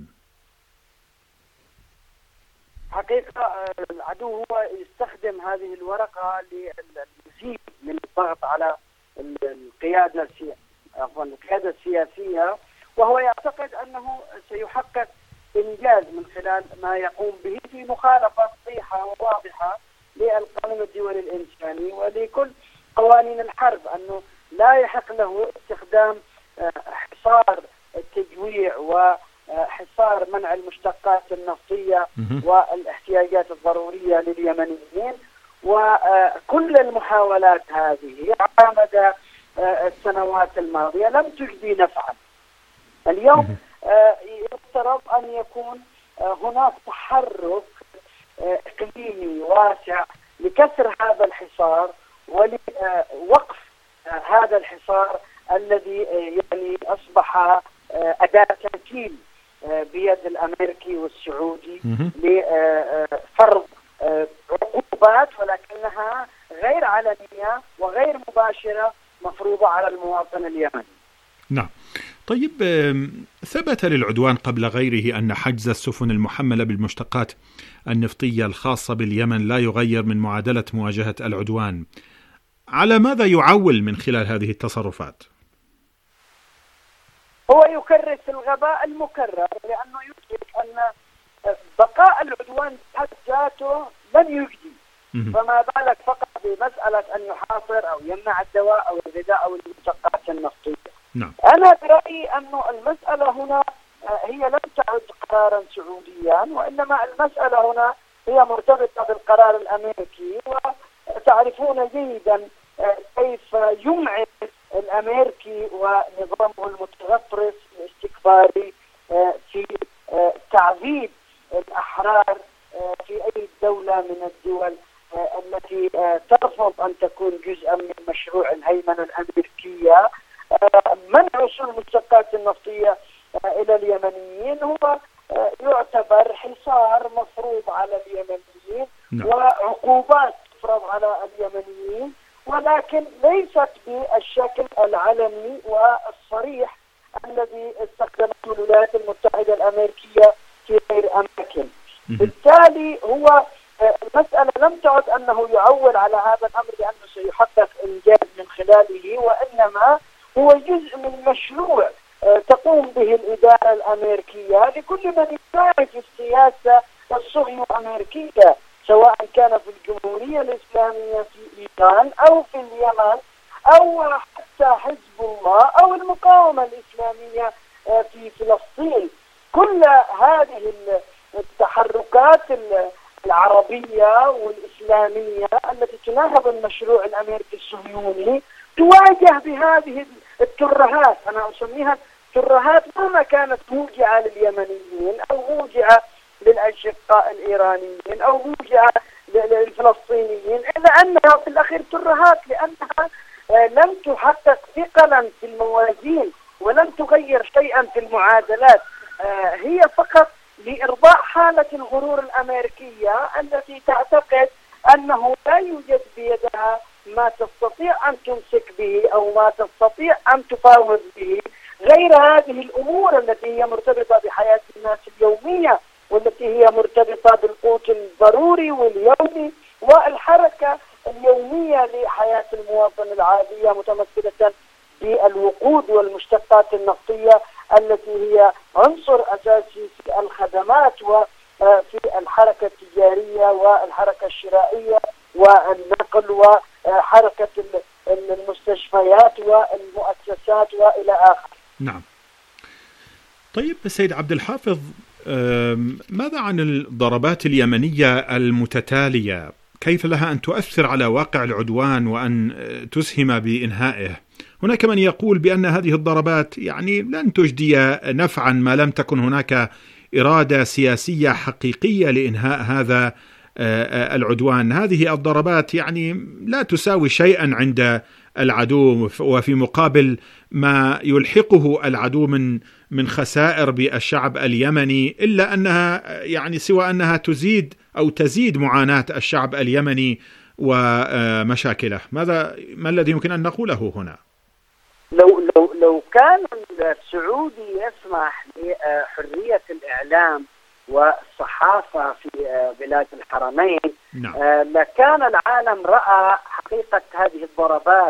حقيقة العدو هو يستخدم هذه الورقة للمزيد من الضغط على القيادة السياسية، وهو يعتقد أنه سيحقق إنجاز من خلال ما يقوم به في مخالفة صريحة وواضحة للقانون الدولي الإنساني ولكل قوانين الحرب، أنه لا يحق له استخدام حصار التجويع وحصار منع المشتقات النفطية والاحتياجات الضرورية لليمنيين. وكل المحاولات هذه على مدى السنوات الماضية لم تجدي نفعا. اليوم يفترض أن يكون هناك تحرك إقليمي واسع لكسر هذا الحصار ولوقف هذا الحصار الذي يعني أصبح أداة تنكيل بيد الأمريكي والسعودي لفرض عقوبات ولكنها غير علنية وغير مباشرة مفروضة على المواطن اليمني. نعم. طيب، ثبت للعدوان قبل غيره أن حجز السفن المحملة بالمشتقات النفطية الخاصة باليمن لا يغير من معادلة مواجهة العدوان. على ماذا يعول من خلال هذه التصرفات؟ هو يكرس الغباء المكرر، لأنه يدرك أن بقاء العدوان بحد ذاته لن يجدي، فما بالك فقط بمسألة أن يحاصر أو يمنع الدواء أو الغذاء أو المشتقات النفطية. نعم. أنا برأيي أن المسألة هنا هي لم تعد قرارا سعوديا، وإنما المسألة هنا هي مرتبطة بالقرار الأمريكي، وتعرفون جيدا كيف يمعن الأمريكي ونظامه المتغطرس الاستكباري في تعذيب الأحرار في أي دولة من الدول التي ترفض أن تكون جزءا من مشروع الهيمنة الأمريكية. منع وصول المشتقات النفطية إلى اليمنيين هو يعتبر حصار مفروض على اليمنيين وعقوبات تفرض على اليمنيين، ولكن ليست بالشكل العلني والصريح الذي استخدمته الولايات المتحدة الأمريكية في غير أماكن. بالتالي هو المسألة لم تعد أنه يعول على هذا الأمر بأنه سيحقق إنجاز من خلاله، وإنما هو جزء من مشروع تقوم به الإدارة الأمريكية لكل من يساهم في السياسة الصهيونية الأمريكية، سواء كان في الجمهورية الإسلامية في إيران أو في اليمن أو حتى حزب الله أو المقاومة الإسلامية في فلسطين. كل هذه التحركات العربية والإسلامية التي تناهض المشروع الأمريكي الصهيوني تواجه بهذه الترهات، أنا أسميها ترهات مهما كانت موجعة لليمنيين أو موجعة للأشقاء الإيرانيين أو موجعة للفلسطينيين، إلا أنها في الأخير ترهات، لأنها لم تحقق ثقلا في الموازين ولم تغير شيئا في المعادلات، هي فقط لإرضاء حالة الغرور الأمريكية التي تعتقد أنه لا يوجد بيدها ما تستطيع أن تمسك به أو ما تستطيع أن تفاوض به غير هذه الأمور التي هي مرتبطة بحياة الناس اليومية، والتي هي مرتبطة بالقوت الضروري واليومي والحركة اليومية لحياة المواطن العادية، متمثلة بالوقود والمشتقات النفطية التي هي عنصر أساسي في الخدمات وفي الحركة التجارية والحركة الشرائية والنقل وحركة المستشفيات والمؤسسات وإلى آخره. نعم. طيب السيد عبد الحافظ، ماذا عن الضربات اليمنية المتتالية؟ كيف لها أن تؤثر على واقع العدوان وأن تسهم بإنهائه؟ هناك من يقول بأن هذه الضربات يعني لن تجدي نفعا ما لم تكن هناك إرادة سياسية حقيقية لإنهاء هذا العدوان. هذه الضربات يعني لا تساوي شيئا عند العدو، وفي مقابل ما يلحقه العدو من خسائر بالشعب اليمني، إلا أنها يعني سوى أنها تزيد معاناة الشعب اليمني ومشاكله. ما الذي يمكن أن نقوله هنا؟ لو كان السعودي يسمح بحرية الإعلام والصحافة في بلاد الحرمين، نعم. لكان العالم رأى حقيقة هذه الضربات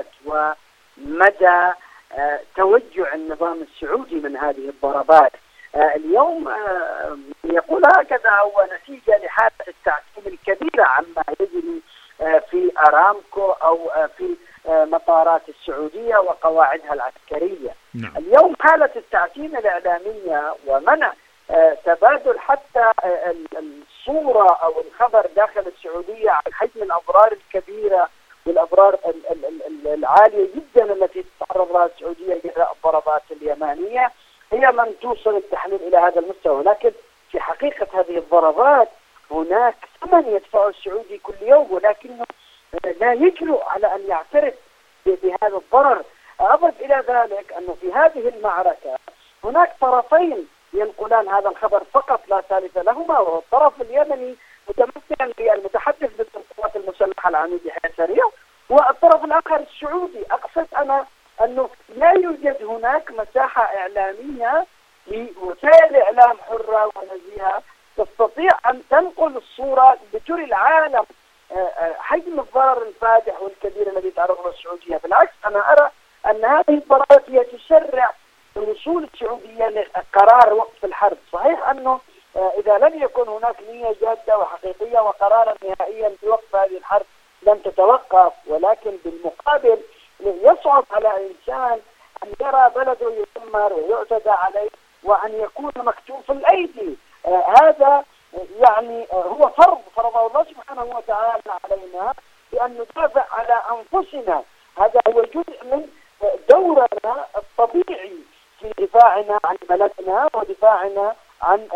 ومدى توجع النظام السعودي من هذه الضربات. اليوم يقول هكذا هو نتيجة لحالة التعقيم الكبيرة عما يجري في أرامكو أو في مطارات السعودية وقواعدها العسكرية. نعم. اليوم حالة التعقيم الإعلامية ومنع تبادل حتى الصورة أو الخبر داخل السعودية عن حجم الأضرار الكبيرة والأضرار العالية جدا التي تتعرض لها السعودية جراء الضربات اليمنية هي من توصل التحليل إلى هذا المستوى. لكن في حقيقة هذه الضربات هناك ثمن يدفعه السعودي كل يوم، ولكنه لا يجرؤ على أن يعترف بهذا الضرر. أضف إلى ذلك أنه في هذه المعركة هناك طرفين ينقلان هذا الخبر فقط لا ثالث لهما، وهو الطرف اليمني متمثلا بالمتحدث بالقوات المسلحة العميد يحيى سريع، والطرف الآخر السعودي. أقصد أنا أنه لا يوجد هناك مساحة إعلامية لوسائل إعلام حرة ونزيهة تستطيع أن تنقل الصورة لتري العالم حجم الضرر الفادح والكبير الذي تعرض له السعودية. بالعكس أنا أرى أن هذه الضربات هي تسرع الوصول السعودية لقرار وقف الحرب. صحيح أنه إذا لم يكن هناك نية جادة وحقيقية وقرارا نهائيا بوقف هذه الحرب لن تتوقف، ولكن بالمقابل يصعب على إنسان أن يرى بلده يدمر ويعتدى عليه وأن يكون مكتوف الأيدي. هذا يعني هو فرضه الله سبحانه وتعالى علينا بأن ندافع على أنفسنا. هذا هو جزء من دورنا الطبيعي في دفاعنا عن بلدنا ودفاعنا عن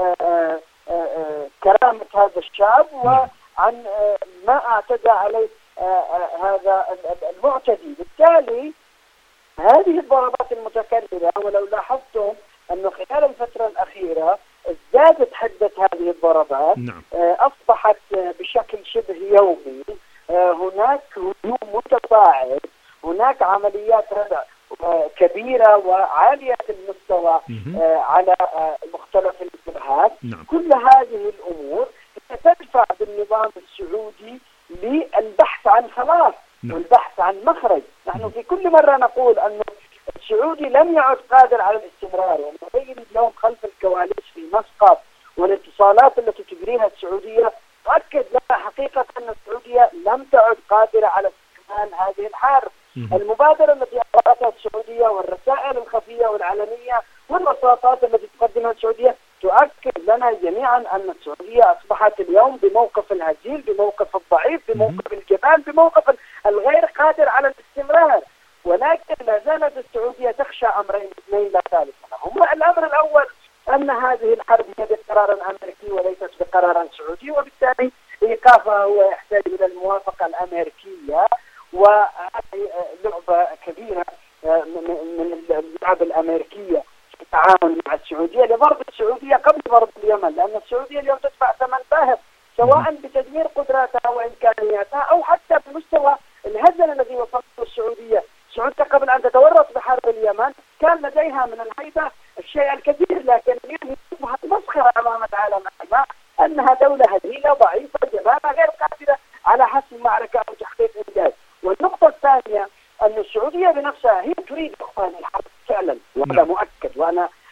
كرامة هذا الشعب وعن ما اعتدى عليه هذا المعتدي. بالتالي هذه الضربات المتكررة، ولو لاحظتم أنه خلال الفترة الأخيرة ازدادت حدة هذه الضربات، أصبحت بشكل شبه يومي. هناك هجوم متفاعل، هناك عمليات ردع كبيرة وعالية المستوى على مختلف الجبهات. كل هذه الأمور تدفع بالنظام السعودي للبحث عن خلاص والبحث عن مخرج. نحن في كل مرة نقول أن السعودي لم يعد قادر على الاستمرار، ونجد اليوم خلف الكواليس في مسقط والاتصالات التي تجريها السعودية تؤكد لنا حقيقة أن السعودية لم تعد قادرة على استكمال هذه الحرب. المبادرة التي أطلقتها السعودية والرسائل الخفية والعلنية والوساطات التي تقدمها السعودية تؤكد لنا جميعا أن السعودية أصبحت اليوم بموقف الهزيل، بموقف الضعيف، بموقف الجبان، بموقف الغير قادر على الاستمرار. ولكن لا زالت السعودية تخشى أمرين اثنين لا ثالث لهما. الأمر الأول أن هذه الحرب هي بقرار أمريكي وليست بقرار سعودي، وبالتالي إيقافها هو يحتاج إلى الموافقة الأمريكية، وهذه لعبة كبيرة من اللعب الأمريكية في التعاون مع السعودية لضرب السعودية قبل ضرب اليمن، لأن السعودية اليوم تدفع ثمن باهظ سواء بتدمير قدراتها وإمكانياتها أو حتى بمستوى الهزل الذي وصلته السعودية. السعودية قبل أن تتورط بحرب اليمن كان لديها من الهيبة الشيء الكثير، لكن اليوم يصبح مسخرة أمام العالم أنها دولة هزيلة ضعيفة جبانة غير قادرة على حسم المعركة أو تحقيق إنجاز. والنقطة الثانية أن السعودية بنفسها هي تريد إخوان الحرب فعلا، وهذا مؤكد، وأنا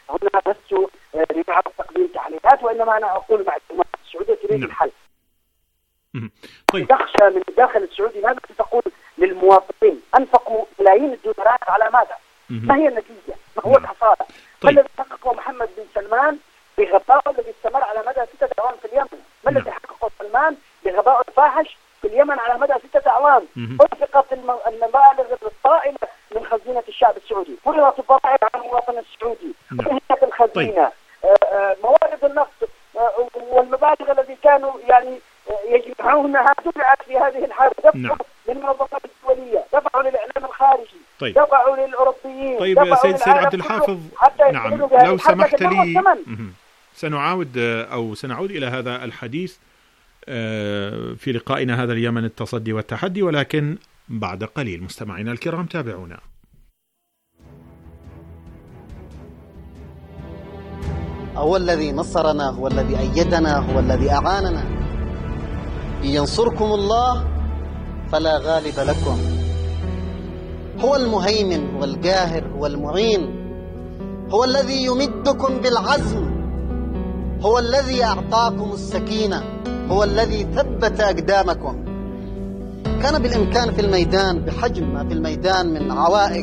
هنا بس لبعض تقديم تحليلات، وإنما أنا أقول معلومات. السعودية تريد الحل. طيب. تخشى من الداخل السعودي ماذا تقول للمواطنين؟ أنفقوا ملايين الدولارات على ماذا؟ ما هي النتيجة؟ ما هو الحصاد؟ ما الذي حققه محمد بن سلمان بغبائه الذي استمر على مدى 6 أعوام في اليمن؟ ما الذي حققه سلمان بغبائه الفاحش في اليمن على مدى 6 أعوام؟ أنفقت المبالغ الطائلة من خزينة الشعب السعودي، فرضت الضرائب على المواطن السعودي، انهيت الخزينة، موارد النفط والمبالغ التي كانوا يعني يجمعونها دفعت في هذه الحالة، دفعوا للمنظمات الدولية، دفعوا للإعلام الخارجي، دفعوا للأوروبيين. طيب سيد عبد الحافظ، نعم لو سمحت لي سنعود إلى هذا الحديث في لقائنا هذا اليمن التصدي والتحدي، ولكن بعد قليل. مستمعينا الكرام تابعونا. هو الذي نصرنا، هو الذي أيدنا، هو الذي أعاننا. إن ينصركم الله فلا غالب لكم. هو المهيمن، هو القاهر، هو المعين، هو الذي يمدكم بالعزم، هو الذي أعطاكم السكينة، هو الذي ثبت أقدامكم. كان بالإمكان في الميدان بحجم ما في الميدان من عوائق،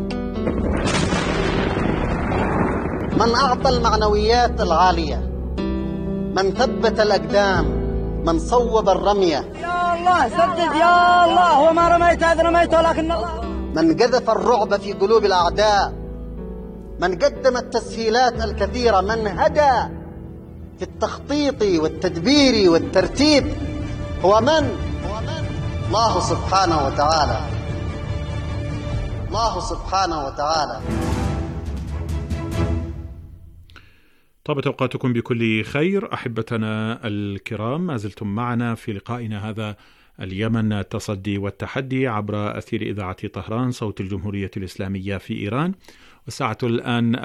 من أعطى المعنويات العالية، من ثبت الأقدام، من صوب الرمية. يا الله سدد يا الله، وما رميت هذا رميت ولكن الله. من قذف الرعب في قلوب الأعداء، من قدم التسهيلات الكثيرة، من هدى في التخطيط والتدبير والترتيب، هو من؟ الله سبحانه وتعالى. الله سبحانه وتعالى. طابت أوقاتكم بكل خير أحبتنا الكرام، ما زلتم معنا في لقائنا هذا اليمن التصدي والتحدي عبر أثير إذاعة طهران صوت الجمهورية الإسلامية في إيران، والساعة الآن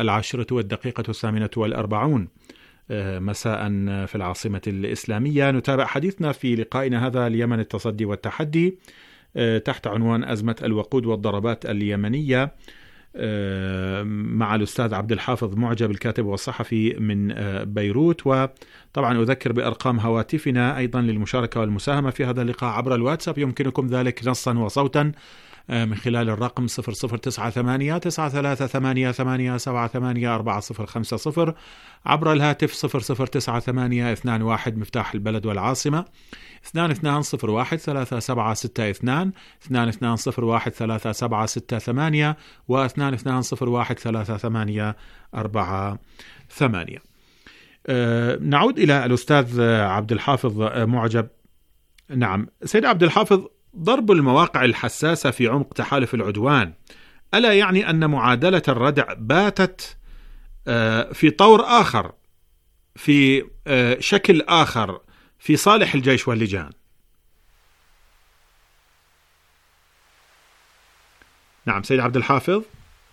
10:48 مساء في العاصمة الإسلامية. نتابع حديثنا في لقائنا هذا اليمن التصدي والتحدي تحت عنوان أزمة الوقود والضربات اليمنية مع الأستاذ عبد الحافظ معجب الكاتب والصحفي من بيروت. وطبعا أذكر بأرقام هواتفنا أيضا للمشاركة والمساهمة في هذا اللقاء عبر الواتساب، يمكنكم ذلك نصا وصوتا من خلال الرقم 00988878784050، عبر الهاتف 009821 مفتاح البلد والعاصمة 22013762 22013768 و 22013848. نعود إلى الأستاذ عبد الحافظ معجب. نعم سيد عبد الحافظ، ضرب المواقع الحساسة في عمق تحالف العدوان ألا يعني أن معادلة الردع باتت في طور آخر، في شكل آخر، في صالح الجيش واللجان؟ نعم سيد عبد الحافظ.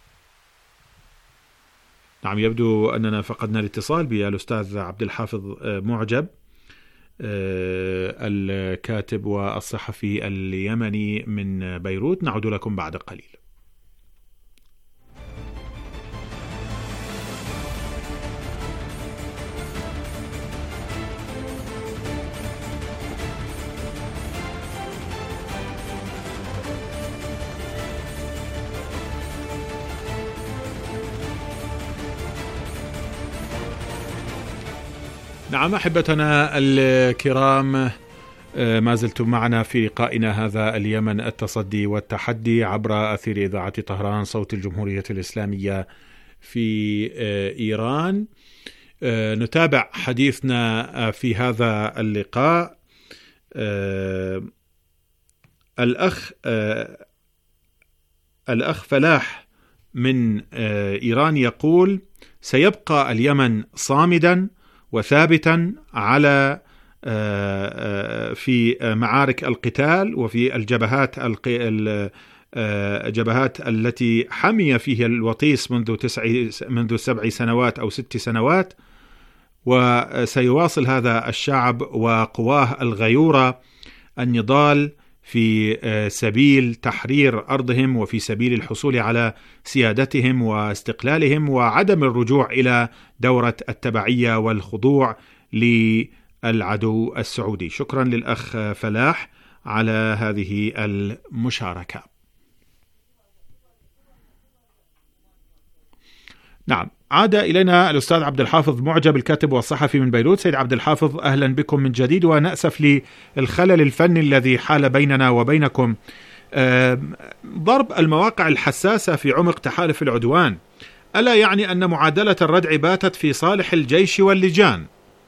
نعم يبدو أننا فقدنا الاتصال بالأستاذ عبد الحافظ معجب الكاتب والصحفي اليمني من بيروت. نعود لكم بعد قليل. نعم أحبتنا الكرام، ما زلتم معنا في لقائنا هذا اليمن التصدي والتحدي عبر أثير إذاعة طهران صوت الجمهورية الإسلامية في إيران. نتابع حديثنا في هذا اللقاء. الأخ فلاح من إيران يقول: سيبقى اليمن صامدا وثابتا على في معارك القتال وفي الجبهات التي حمي فيها الوطيس منذ 7 سنوات أو 6 سنوات، وسيواصل هذا الشعب وقواه الغيورة النضال في سبيل تحرير أرضهم وفي سبيل الحصول على سيادتهم واستقلالهم وعدم الرجوع إلى دورة التبعية والخضوع للعدو السعودي. شكرا للأخ فلاح على هذه المشاركة. نعم، عاد إلينا الأستاذ عبد الحافظ معجب الكاتب والصحفي من بيروت. سيد عبد الحافظ، أهلا بكم من جديد، ونأسف للخلل الفني الذي حال بيننا وبينكم. ضرب المواقع الحساسة في عمق تحالف العدوان ألا يعني أن معادلة الردع باتت في صالح الجيش واللجان؟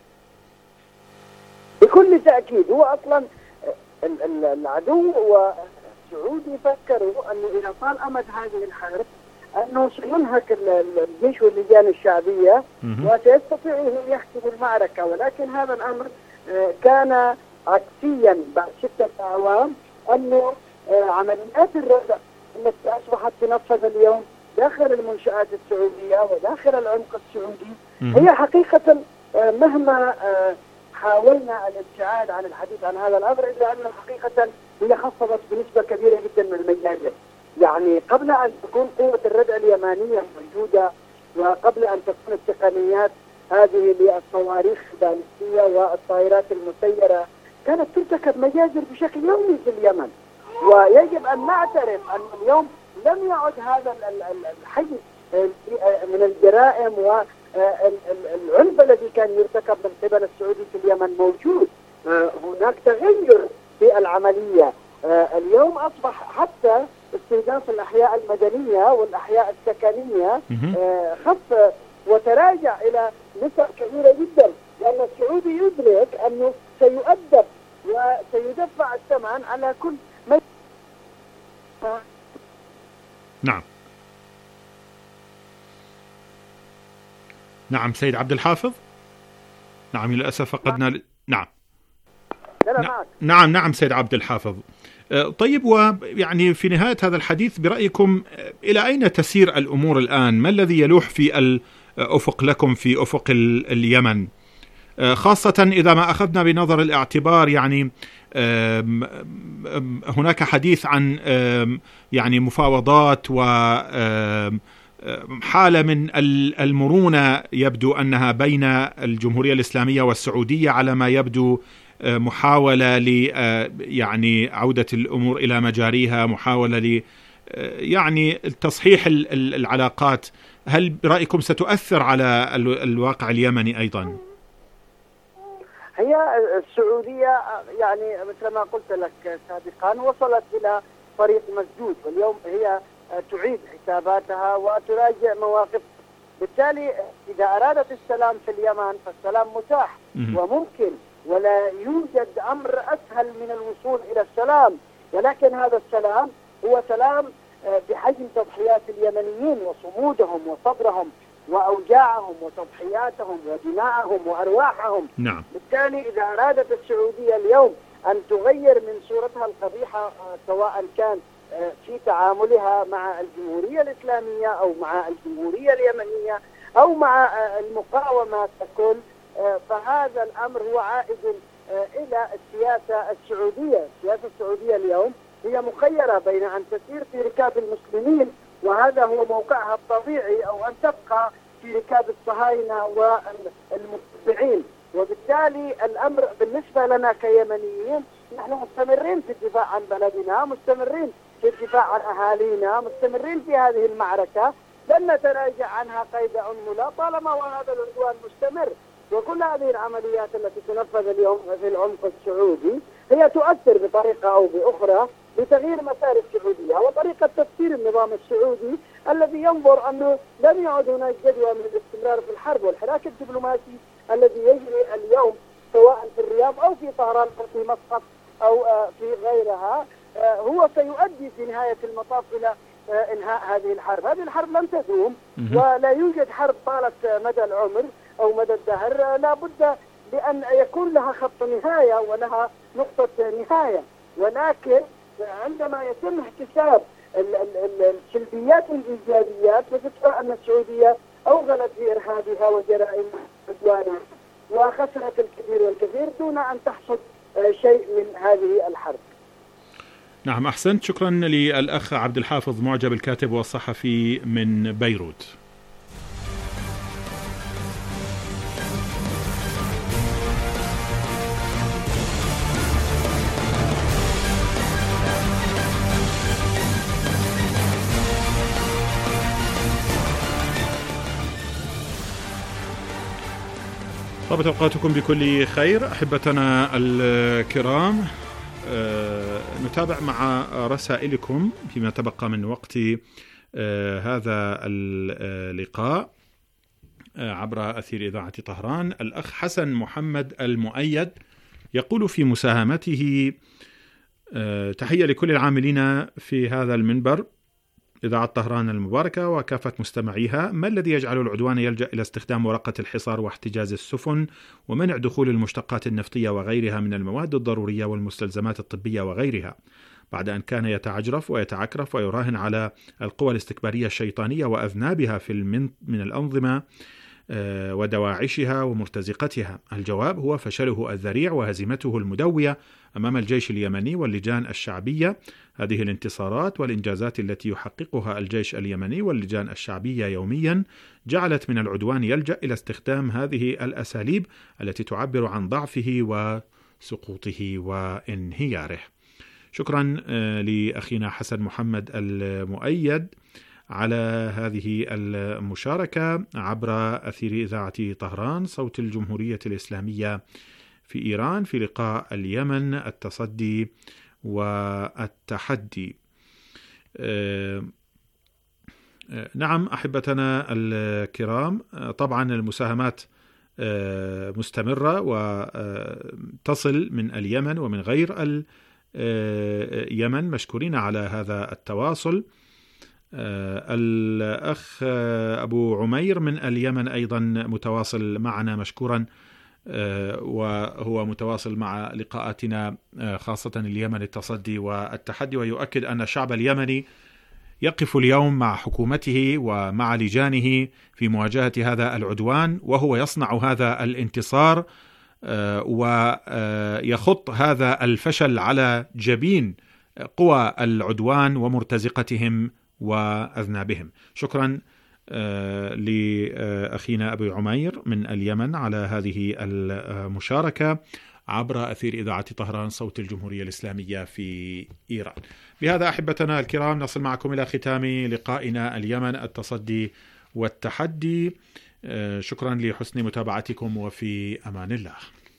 بكل تأكيد. هو أصلا العدو والسعودي فكروا أنه إذا طال أمد هذه الحرب أنه سينهك الجيش واللجان الشعبية وسيستطيع أن يحسم المعركة، ولكن هذا الأمر كان عكسيا بعد 6 أعوام. أنه عمليات الردع التي أصبحت تنفذ اليوم داخل المنشآت السعودية وداخل العمق السعودي هي حقيقة مهما حاولنا الابتعاد عن الحديث عن هذا الأمر إلا أن حقيقة هي خفضت بنسبة كبيرة جدا من الميادين. يعني قبل أن تكون قوة الردع اليمانية موجودة وقبل أن تكون التقنيات هذه للصواريخ البالستية والطائرات المسيرة كانت ترتكب مجازر بشكل يومي في اليمن، ويجب أن نعترف أن اليوم لم يعد هذا الحجم من الجرائم والعنف الذي كان يرتكب من قبل السعودي في اليمن موجود. هناك تغير في العملية. اليوم أصبح حتى استهداف الأحياء المدنية والأحياء السكنية خف وتراجع إلى نسب كبيرة جدا، لأن السعودي يدرك أنه سيؤدب وسيدفع الثمن على كل نعم سيد عبد الحافظ. نعم للأسف فقدنا نعم سيد عبد الحافظ. طيب، ويعني في نهاية هذا الحديث برأيكم إلى أين تسير الأمور الآن؟ ما الذي يلوح في الأفق لكم في أفق اليمن، خاصة إذا ما أخذنا بنظر الاعتبار يعني هناك حديث عن يعني مفاوضات وحالة من المرونة يبدو أنها بين الجمهورية الإسلامية والسعودية، على ما يبدو محاولة يعني عودة الأمور إلى مجاريها، محاولة يعني تصحيح العلاقات. هل برأيكم ستؤثر على الواقع اليمني أيضا؟ هي السعودية يعني مثل ما قلت لك سابقا وصلت إلى طريق مسدود، واليوم هي تعيد حساباتها وتراجع مواقف. بالتالي إذا أرادت السلام في اليمن فالسلام متاح وممكن، ولا يوجد أمر أسهل من الوصول إلى السلام، ولكن هذا السلام هو سلام بحجم تضحيات اليمنيين وصمودهم وصبرهم وأوجاعهم وتضحياتهم ودماءهم وأرواحهم. نعم. بالتالي إذا أرادت السعودية اليوم أن تغير من صورتها القبيحة سواء كان في تعاملها مع الجمهورية الإسلامية أو مع الجمهورية اليمنية أو مع المقاومة ككل، فهذا الأمر هو عائد إلى السياسة السعودية. السياسة السعودية اليوم هي مخيرة بين أن تسير في ركاب المسلمين وهذا هو موقعها الطبيعي، أو أن تبقى في ركاب الصهاينة والمتبعين. وبالتالي الأمر بالنسبة لنا كيمنيين نحن مستمرين في الدفاع عن بلدنا، مستمرين في الدفاع عن أهالينا، مستمرين في هذه المعركة، لن نتراجع عنها قيد أنملة طالما وهذا العدوان مستمر. وكل هذه العمليات التي تنفذ اليوم في العمق السعودي هي تؤثر بطريقة أو بأخرى بتغيير مسار السعودية وطريقة تفكير النظام السعودي الذي ينظر أنه لم يعد هناك جدوى من الاستمرار في الحرب. والحراك الدبلوماسي الذي يجري اليوم سواء في الرياض أو في طهران أو في مسقط أو في غيرها هو سيؤدي في نهاية المطاف إلى إنهاء هذه الحرب. هذه الحرب لن تدوم ولا يوجد حرب طالت مدى العمر أو مدى الدهر، لا بد لأن يكون لها خط نهاية ولها نقطة نهاية. ولكن عندما يتم احتساب السلبيات والإيجابيات فتتبع أن السعودية أوغلت في إرهابها وجرائمها وعدوانها وخسرت الكثير والكثير دون أن تحصد شيء من هذه الحرب. نعم أحسنت، شكرا للأخ عبد الحافظ معجب الكاتب والصحفي من بيروت. طابت أوقاتكم بكل خير أحبتنا الكرام. نتابع مع رسائلكم فيما تبقى من وقت هذا اللقاء عبر أثير إذاعة طهران. الأخ حسن محمد المؤيد يقول في مساهمته: تحية لكل العاملين في هذا المنبر إذاعة طهران المباركة وكافة مستمعيها. ما الذي يجعل العدوان يلجأ إلى استخدام ورقة الحصار واحتجاز السفن ومنع دخول المشتقات النفطية وغيرها من المواد الضرورية والمستلزمات الطبية وغيرها، بعد أن كان يتعجرف ويتعكرف ويراهن على القوى الاستكبارية الشيطانية وأذنابها من الأنظمة ودواعشها ومرتزقتها؟ الجواب هو فشله الذريع وهزيمته المدوية أمام الجيش اليمني واللجان الشعبية. هذه الانتصارات والإنجازات التي يحققها الجيش اليمني واللجان الشعبية يوميا جعلت من العدوان يلجأ إلى استخدام هذه الأساليب التي تعبر عن ضعفه وسقوطه وانهياره. شكرا لأخينا حسن محمد المؤيد على هذه المشاركة عبر أثير إذاعة طهران صوت الجمهورية الإسلامية في إيران في لقاء اليمن التصدي والتحدي. نعم أحبتنا الكرام، طبعا المساهمات مستمرة وتصل من اليمن ومن غير اليمن، مشكورين على هذا التواصل. الأخ أبو عمير من اليمن أيضا متواصل معنا مشكورا، وهو متواصل مع لقاءاتنا خاصة اليمن التصدي والتحدي، ويؤكد أن الشعب اليمني يقف اليوم مع حكومته ومع لجانه في مواجهة هذا العدوان، وهو يصنع هذا الانتصار ويخط هذا الفشل على جبين قوى العدوان ومرتزقتهم وأذنابهم. شكرا لأخينا أبي عمير من اليمن على هذه المشاركة عبر أثير إذاعة طهران صوت الجمهورية الإسلامية في إيران. بهذا أحبتنا الكرام نصل معكم إلى ختام لقائنا اليمن التصدي والتحدي. شكرا لحسن متابعتكم وفي أمان الله.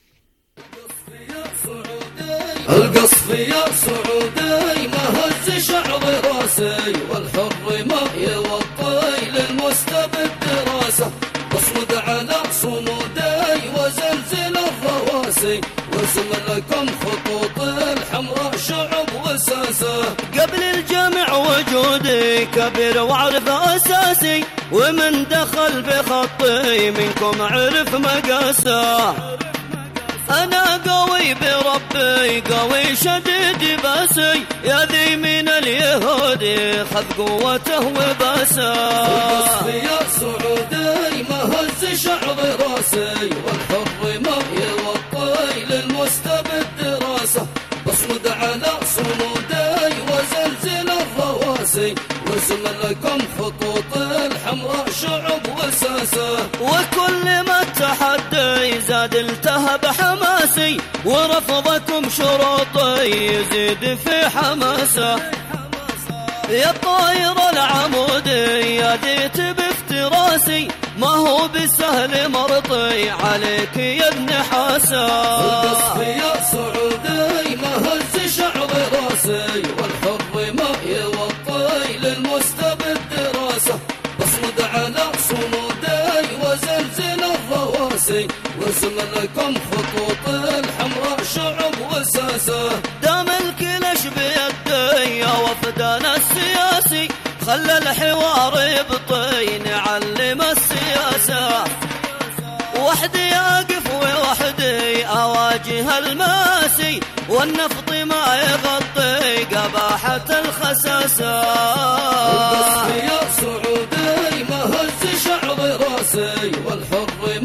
القصف يا سعودي ما هز شعر راسي والحر ما يوطي للمستبد راسه، اصمد على صمودي وزلزل الرواسي وارسم لكم خطوط الحمراء شعب وساسه. قبل الجامع وجودي كبير واعرف اساسي، ومن دخل بخطي منكم عرف مقاسه. أنا قوي بربي قوي شديد باسي، يا ذي من اليهود خذ قوته وباسه. القصف يا سعودي ما هز شعر راسي والحر ما يوطي للمستبد راسه، اصمد على صمودي وزلزل الرواسي وارسم لكم خطوط الحمراء شعب وساسه. وكل ما التحدي زاد التهب حماسي، ورفضكم شروطي يزيد في حماسه. يا طاير العمودي يا ديت بافتراسي، ما هو بسهل مرضي عليك يا ابن حاسه. القصف يا سعودي ما هز شعر راسي والحر ما يوطي للمستبد راسه، اصمد على صمودي وزلزل الرواسي وارسم لكم خطوط الحمراء شعب وساسه. دام الكلش بيدي يا وفدنا السياسي، خلى الحوار يبطي نعلم السياسة. وحدي أقف ووحدي أواجه الماسي، والنفط ما يغطي قباحة الخساسة. القصف يا سعودي ما هز شعر راسي والحر